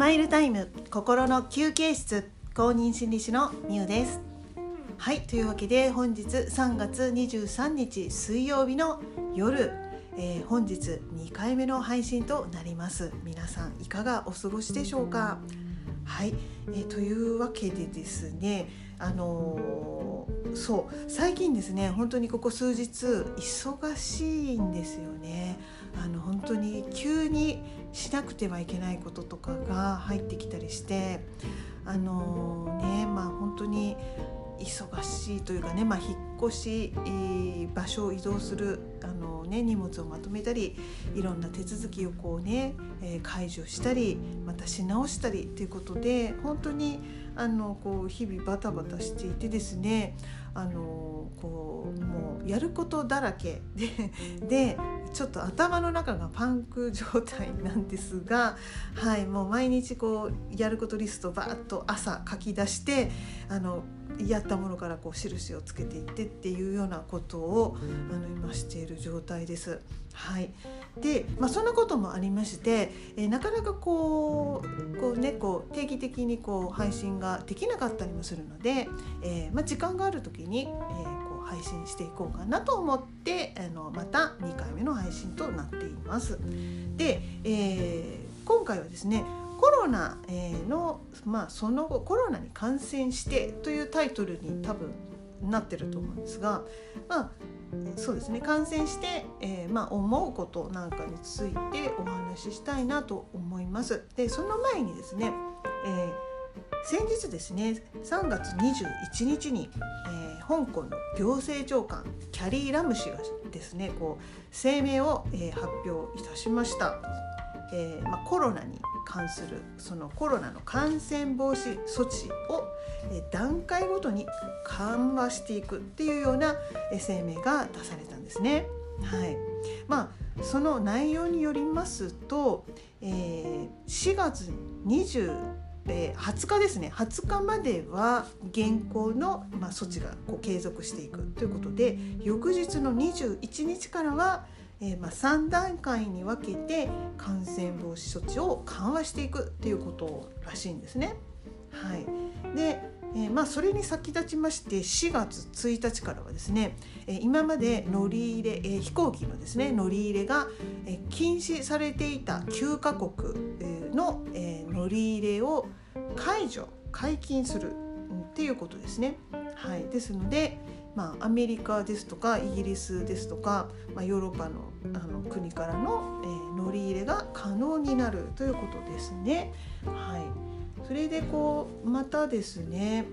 スマイルタイム心の休憩室、公認心理師のみゆです。はい、というわけで本日3月23日水曜日の夜、本日2回目の配信となります。皆さんいかがお過ごしでしょうか。はい、というわけでですね、最近ですね、本当にここ数日忙しいんですよね。本当に急にしなくてはいけないこととかが入ってきたりして、本当に忙しいというかね、引っ越し、場所を移動する荷物をまとめたり、いろんな手続きを解除したりまたし直したりということで、本当に日々バタバタしていてですね、もうやることだらけでちょっと頭の中がパンク状態なんですが、はい、もう毎日やることリストをバーッと朝書き出して、やったものから印をつけていってっていうようなことを今している状態です。はい、で、そんなこともありまして、なかなか定期的に配信ができなかったりもするので、時間がある時に、配信していこうかなと思って、また2回目の配信となっています。で、今回はですね、コロナの、その後コロナに感染してというタイトルに多分なってると思うんですが、そうですね、感染して、思うことなんかについてお話ししたいなと思います。で、その前にですね、先日ですね、3月21日に、香港の行政長官キャリー・ラム氏がですね、声明を、発表いたしました。コロナに関するそのコロナの感染防止措置を、段階ごとに緩和していくっていうような、声明が出されたんですね。はい、その内容によりますと、4月20日ですね、20日までは現行の、措置が継続していくということで、翌日の21日からは3段階に分けて感染防止措置を緩和していくということらしいんですね。はい、で、それに先立ちまして4月1日からはですね、今まで乗り入れ、飛行機のですね乗り入れが禁止されていた9カ国の乗り入れを解禁するっていうことですね。はい、ですので、アメリカですとかイギリスですとか、ヨーロッパの、国からの、乗り入れが可能になるということですね。はい、それでまたですね、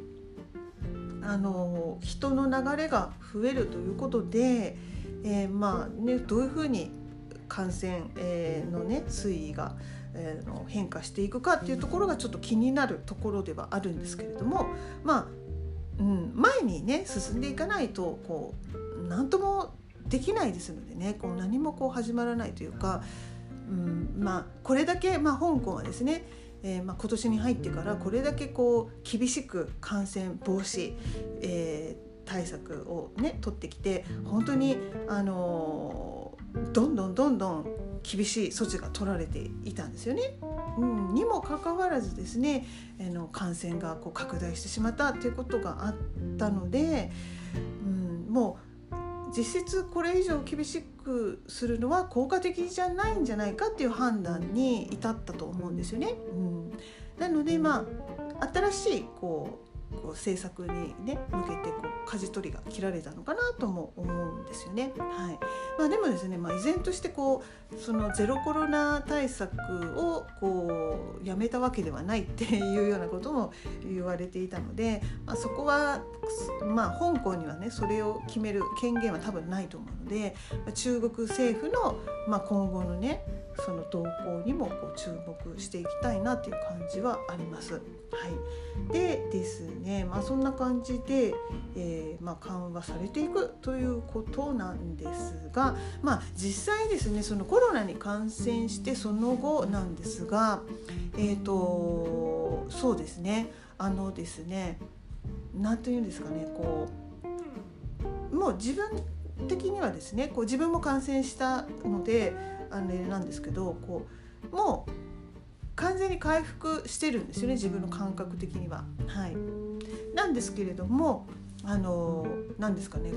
人の流れが増えるということで、どういうふうに感染、の推移が変化していくかっていうところがちょっと気になるところではあるんですけれども、前に進んでいかないと何ともできないですのでね、何も始まらないというか、これだけ、香港はですね、今年に入ってからこれだけ厳しく感染防止、対策を取ってきて、本当にどんどん厳しい措置が取られていたんですよね。にもかかわらずですね、感染が拡大してしまったということがあったので、もう実質これ以上厳しくするのは効果的じゃないんじゃないかっていう判断に至ったと思うんですよね。なので、新しい政策に向けて舵取りが切られたのかなとも思うんですよね。はい、でもですね、依然としてそのゼロコロナ対策をやめたわけではないっていうようなことも言われていたので、そこは香港にはね、それを決める権限は多分ないと思うので、中国政府の今後のその動向にも注目していきたいなという感じはあります。はい、でですね、そんな感じで、緩和されていくということなんですが、実際ですね、そのコロナに感染してその後なんですが、そうですね、ですね、なんというんですかね、もう自分的にはですね、自分も感染したのでなんですけど、も完全に回復してるんですよね、自分の感覚的には。はい、なんですけれどもなんですかね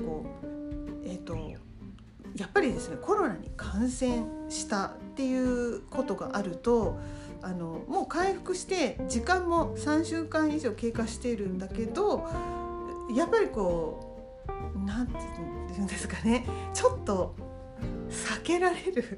やっぱりですね、コロナに感染したっていうことがあるともう回復して時間も3週間以上経過しているんだけど、やっぱりなんていうんですかね、ちょっと避けられる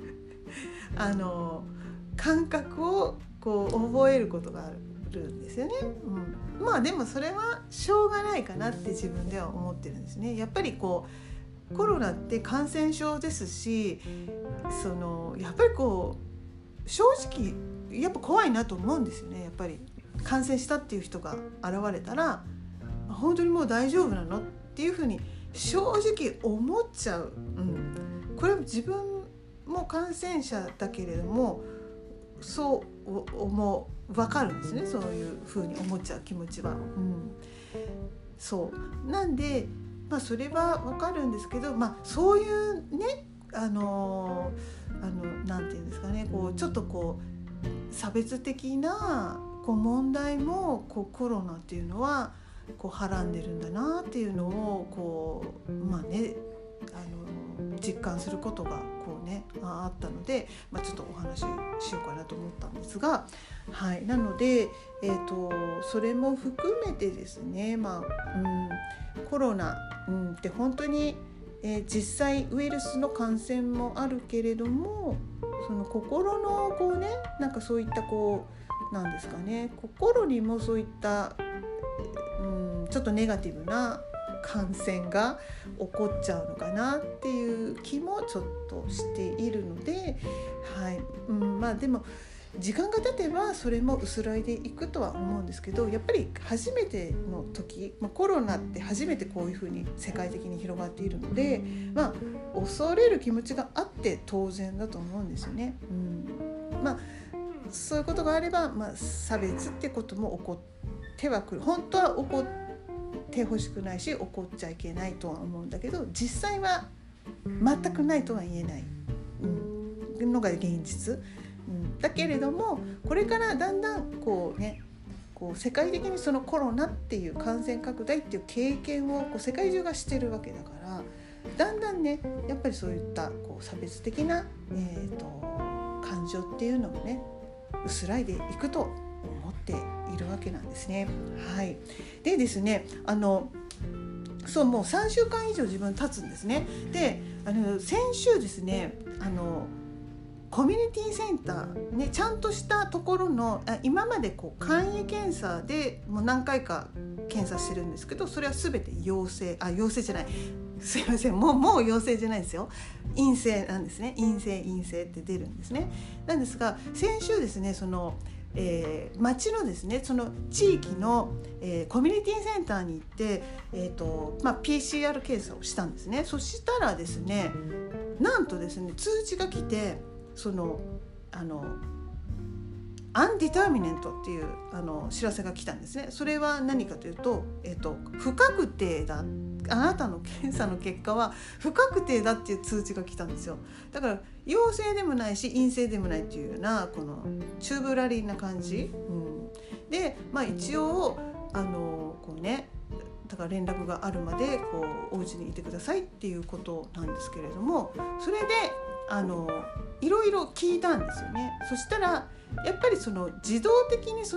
感覚を覚えることがあるんですよね。まあでもそれはしょうがないかなって自分では思ってるんですね。やっぱりコロナって感染症ですし、やっぱり正直やっぱ怖いなと思うんですよね。やっぱり感染したっていう人が現れたら本当にもう大丈夫なのっていうふうに正直思っちゃう、これ自分も感染者だけれどもそう分かるんですね、そういうふうに思っちゃう気持ちは。そうなんで、それは分かるんですけど、そういうねなんていうんですかね、ちょっと差別的な問題もコロナっていうのははらんでるんだなっていうのを実感することがあったので、ちょっとお話ししようかなと思ったんですが、はい、なので、それも含めてですね、コロナ、って本当に、実際ウイルスの感染もあるけれども、その心のなんかそういったなんですかね、心にもそういった、ちょっとネガティブな感染が起こっちゃうのかなっていう気もちょっとしているので、はい、でも時間が経てばそれも薄らいでいくとは思うんですけど、やっぱり初めての時、コロナって初めてこういうふうに世界的に広がっているので、恐れる気持ちがあって当然だと思うんですよね。そういうことがあれば、差別ってことも起こってはくる。本当は起こってほしくないし起こっちゃいけないとは思うんだけど、実際は全くないとは言えない、のが現実、だけれどもこれからだんだん世界的にそのコロナっていう感染拡大っていう経験を世界中がしてるわけだから、だんだんねやっぱりそういった差別的な、感情っていうのもね薄らいでいくと思っているわけなんですね。はい、でですねもう3週間以上自分経つんですね。で先週ですねコミュニティセンター、ね、ちゃんとしたところの今まで簡易検査でもう何回か検査してるんですけど、それは全て陽性じゃない、すいません、もう陽性じゃないですよ、陰性なんですね。陰性って出るんですね。なんですが先週ですね町のですねその地域の、コミュニティセンターに行って、PCR 検査をしたんですね。そしたらですねなんとですね通知が来て、アンディターミネントっていう知らせが来たんですね。それは何かというと、不確定だ、あなたの検査の結果は不確定だっていう通知が来たんですよ。だから陽性でもないし陰性でもないっていうようなチューブラリーな感じ、で、一応だから連絡があるまでお家にいてくださいっていうことなんですけれども、それでいろいろ聞いたんですよね。そしたらやっぱり自動的に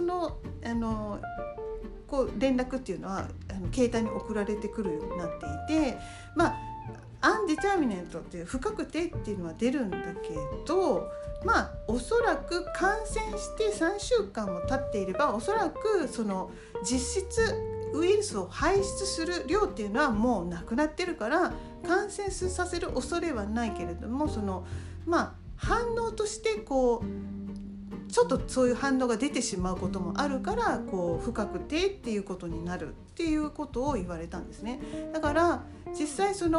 連絡っていうのは携帯に送られてくるようになっていて、アンディターミネントっていう不確定っていうのは出るんだけど、おそらく感染して3週間も経っていればおそらく実質ウイルスを排出する量っていうのはもうなくなってるから感染させる恐れはないけれども、反応としてちょっとそういう反応が出てしまうこともあるから不確定っていうことになるっていうことを言われたんですね。だから実際外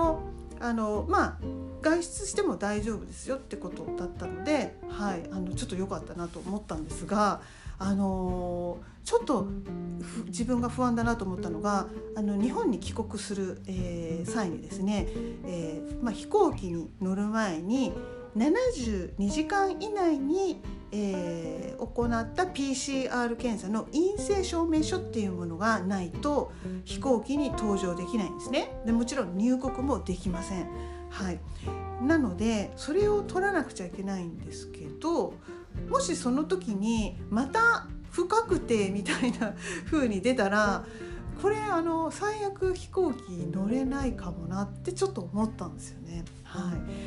出しても大丈夫ですよってことだったので、ちょっと良かったなと思ったんですが、ちょっと自分が不安だなと思ったのが日本に帰国する、際にですね、飛行機に乗る前に 72時間以内に、行った PCR 検査の陰性証明書っていうものがないと飛行機に搭乗できないんですね。でもちろん入国もできません。はい、なのでそれを取らなくちゃいけないんですけど、もしその時にまた不確定みたいな風に出たら、これ最悪飛行機乗れないかもなってちょっと思ったんですよね。はい、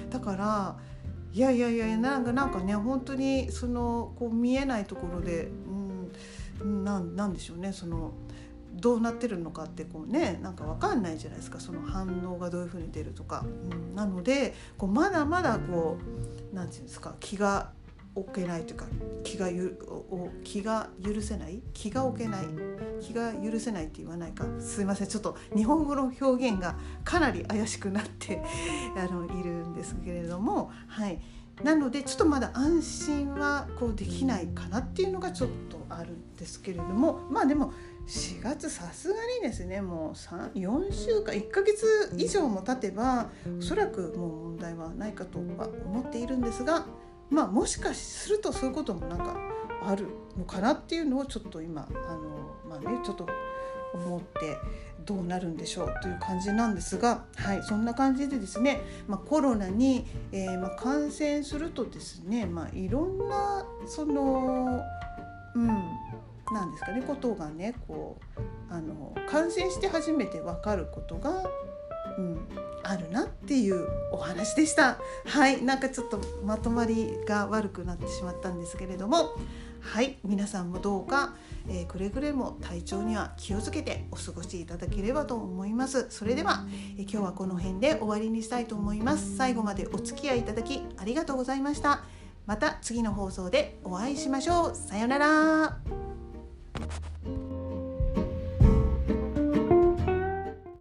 だからいやなんかね、本当にこう見えないところで、なんでしょうね、どうなってるのかってこうね、なんか分かんないじゃないですか、その反応がどういう風に出るとか、なのでこうまだまだこうなんていうんですか、気が置けないというか、気が許せないって言わないか、すいません、ちょっと日本語の表現がかなり怪しくなっているんですけれども、はい、なのでちょっとまだ安心はこうできないかなっていうのがちょっとあるんですけれども、でも4月さすがにですね、もう4週間1ヶ月以上も経てばおそらくもう問題はないかとは思っているんですが、もしかするとそういうこともなんかあるのかなっていうのをちょっと今ちょっと思ってどうなるんでしょうという感じなんですが、はい、そんな感じでですね、コロナに、感染するとですね、いろんななんですかね、ことがね、こう感染して初めて分かることがあるなっていうお話でした。はい、なんかちょっとまとまりが悪くなってしまったんですけれども、はい、皆さんもどうか、くれぐれも体調には気をつけてお過ごしいただければと思います。それでは、今日はこの辺で終わりにしたいと思います。最後までお付き合いいただきありがとうございました。また次の放送でお会いしましょう。さようなら。